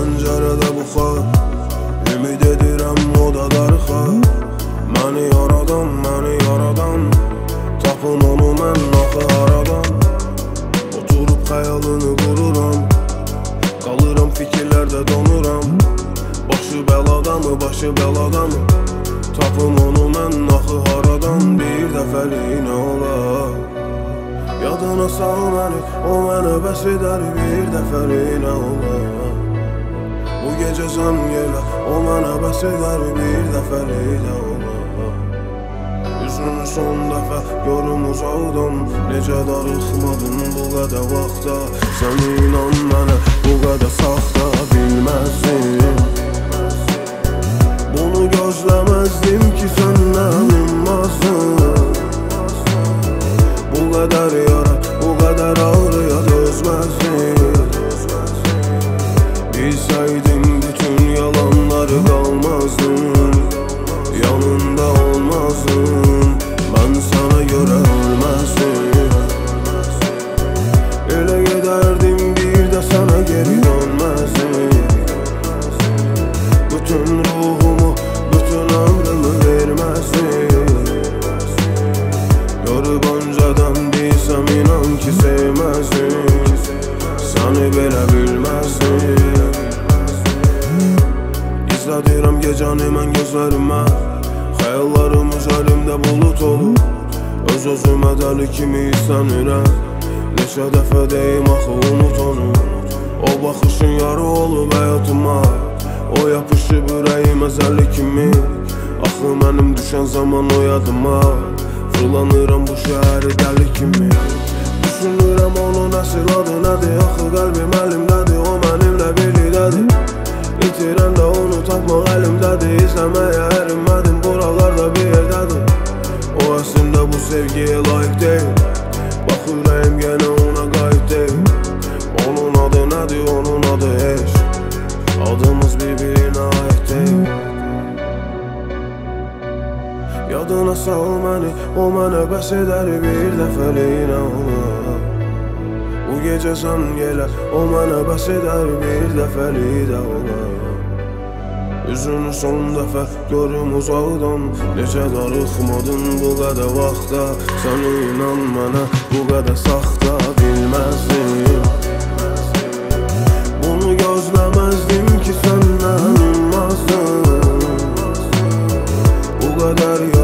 pəncərədə buxar, ümid edirəm o da darıxar. Məni yaradan, tapın onu mən axı haradan. Oturub xəyalını qururam, qalıram fikirlərdə donuram. Başı bəladamı, tapın onu mən axı haradan. Bir dəfəliyinə olar, yadına sal məni, o mənə bəs edər. Bir dəfəliyinə olar, bu gecə sən gələ, o mənə bəs edər. Bir dəfəliyinə olar, üzünü son dəfə görüm uzaqdan. Necə darıxmadın bu qədər vaxta, sən inan mənə bu qədər saxta. Bilməzdim, bunu gözləməzdim ki səndən ummazdın. Bu qədər yara, bu qədər ağrıya dözməzdim. Bilsəydin bütün yalanları qalmazdın, yanında olmazdın. Mən sana görə ölməzdim, elə gedərdim bir də sana geri dönməzdim. Bütün ruhumu, bütün ömrümü verməzdim. Görüb öncədən bilsəm inan ki sevməzdim, səni belə bilməzdim. İzlədirəm gecəni mən gözlərimə, xəyallarım üzərimdə bulut olur. Öz-özümə dəli kimi istənirəm, neçə dəfə deyim axı unut onu. O baxışın yarı olub həyatıma, o yapışıb ürəyimə zəlli kimi. Axı mənim düşən zaman o yadıma, fırlanıram bu şəhəri dəli kimi. Düşünürəm onun əsl adı nədir, axı qəlbim əlimdədir, o mənimlə birlikdədir. İtirəndə onu tapmaq əlimdədir, izləməyə ərinmədim, buralarda bir yerdədir. O əslində bu sevgiyə layiq deyil, bax ürəyim yenə ona qayıt deyil. Onun adı nədir, onun adı heç, adımız bir-birinə aid deyil. Yadına sal məni, o mənə bəs edər. Bir dəfəliyinə olar, bu gecə sən gələ, o mənə bəs edər. Bir dəfəliyinə olar, üzünü son dəfə görüm uzaqdan. Necə darıxmadın bu qədər vaxta, sən inan mənə bu qədər saxta. Bilməzdim, bunu gözləməzdim ki səndən ummazdın. Bu qədər